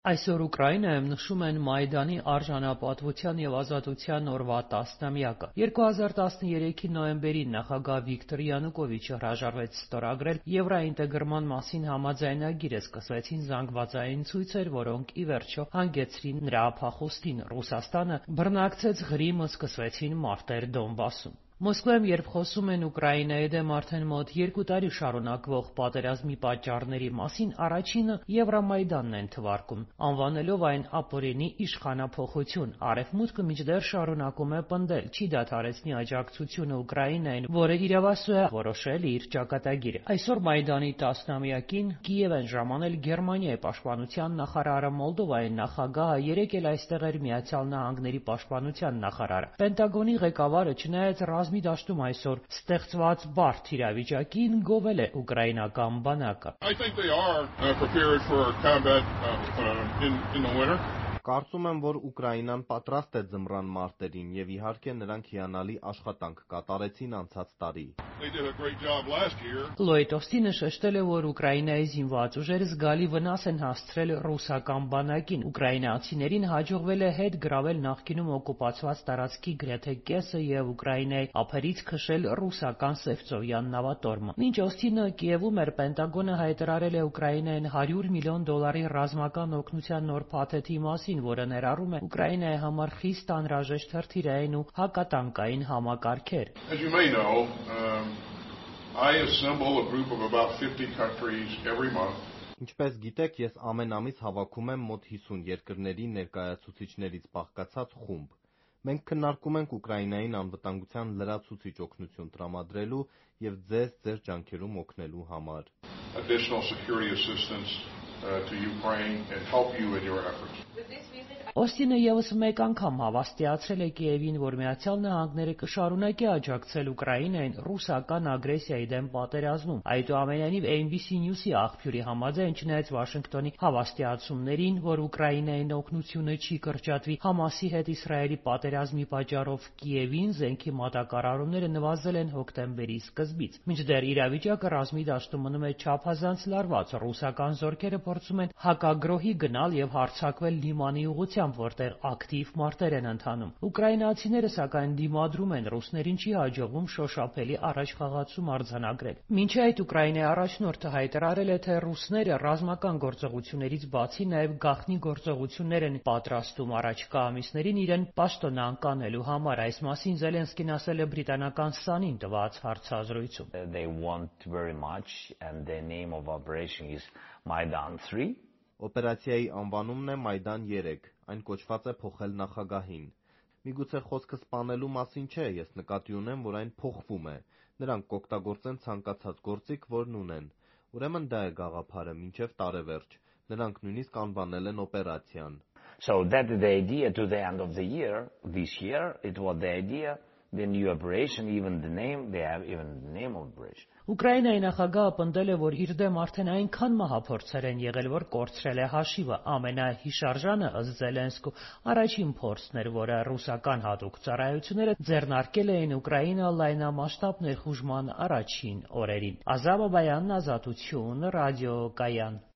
Այսօր Ուկրաինայում նշում են Մայդանի արժանապատվության և ազատության օրվա 10-ամյակը։ 2013-ի նոյեմբերին նախագահ Վիկտոր Յանուկովիչը հրաժարվեց ստորագրել եվրոինտեգրման մասին համաձայնագիրը, սկսվեցին զանգվածային ցույցեր, որոնք ի վերջո հանգեցրին նրա փախուստին։ Ռուսաստանը բռնակցեց Ղրիմը, սկսվեցին մարտեր Դոնբասում։ Մոսկվայում, երբ խոսում են Ուկրաինայի դեմ արդեն մոտ 2 տարի շարունակվող պատերազմի պատճառների մասին, առաջինը Եվրամայդանն են թվարկում, անվանելով այն ապօրինի իշխանափոխություն։ Արևմուտքը մինչդեռ շարունակում է պնդել, չի դադարեցնի աջակցությունը Ուկրաինային, որը իրավասու է որոշել իր ճակատագիրը։ Այսօր Մայդանի 10-ամյակին Կիև են ժամանել Գերմանիայի պաշտպանության նախարարը, Մոլդովայի նախագահը, երեկ էլ այստեղ էր Միացյալ Նահանգների պաշտպանության նախարարը։ Պենտագոնի ղեկավարը, չնայած ռազմի դաշտում այսօր ստեղծված բարդ իրավիճակին, գովել է ուկրաինական բանակը. Կարծում եմ, որ Ուկրաինան պատրաստ է ձմռան մարտերին և իհարկե նրանք հիանալի աշխատանք կատարեցին անցած տարի։ Լլոյդ Օստինը շեշտել է, որ Ուկրաինայի զինված ուժերը զգալի վնաս են հասցրել ռուսական բանակին։ Ուկրաինացիներին հաջողվել է հետ գրավել նախկինում օկուպացված տարածքի գրեթե կեսը և Ուկրաինայի ափերից քշել ռուսական Սևծովյան նավատորմը։ Մինչ Օստինը Կիևում էր, Պենտագոնը հայտարարել է Ուկրաինային $100 միլիոն ռազմական օգնության նոր փաթեթի մասին, որը ներառում է Ուկրաինայի համար խիստ անհրաժեշտ հրթիռային ու հակատանկային համակարգեր։ Ինչպես գիտեք, ես ամեն ամիս հավաքում եմ մոտ 50 երկրների ներկայացուցիչներից բաղկացած խումբ։ Մենք քննարկում ենք Ուկրաինային անվտանգության լրացուցիչ օգնություն տրամադրելու և ձեզ ձեր ջանքերում օգնելու համար։ Օստինը ևս մեկ անգամ հավաստիացրել է Կիևին, որ Միացյալ Նահանգները կշարունակի աջակցել Ուկրաինային ռուսական ագրեսիայի դեմ պատերազմում։ Այդուամենայնիվ, ABC News-ի աղբյուրի համաձայն, չնայած Վաշինգտոնի հավաստիացումներին, որ Ուկրաինային օգնությունը չի կրճատվի Համասի հետ Իսրայելի պատերազմի պատճառով, Կիևին զենքի մատակարարումները նվազել են հոկտեմբերի սկզբից։ Մինչդեռ իրավիճակը ռազմի դաշտում մնում է չափազանց լարված։ Ռուսական զորքերը փորձում են հակագրոհի գնալ և հարձակվել Լիմանի ուղղությամբ, որտեղ ակտիվ մարտեր են ընթանում։ Ուկրաինացիները, սակայն, դիմադրում են, ռուսներին չի հաջողվում շոշափելի առաջխաղացում արձանագրել։ Մինչ այդ Ուկրաինայի առաջնորդը հայտարարել է, թե ռուսները ռազմական գործողություններից բացի նաև գաղտնի գործողություններ են պատրաստում առաջիկա ամիսներին իրեն պաշտոնանկ անելու համար։ Այս մասին Զելենսկին ասել է բրիտանական Sun-ին տված հարցազրույցում։ Օպերացիայի անվանումն է Մայդան 3, այն կոչված է փոխել նախագահին։ Միգուցե խոսքը սպանելու մասին չէ, ես նկատի ունեմ, որ այն փոխվում է, նրանք կօգտագործեն ցանկացած գործիք, որն ունեն։ Ուրեմն դա է գաղափարը, մինչև տարեվերջ, նրանք նույնիսկ անվանել են օպերացիան։ Ուկրաինայի նախագահը պնդել է, որ իր դեմ արդեն այնքան մահափորձեր են եղել, որ կորցրել է հաշիվը։ Ամենահիշարժանը, ըստ Զելենսկու, առաջին փորձն էր, որը ռուսական հատուկ ծառայությունները ձեռնարկել էին Ուկրաինա լայնամասշտաբ ներխուժման առաջին օրերին։ Ազատություն, ռադիոկայան։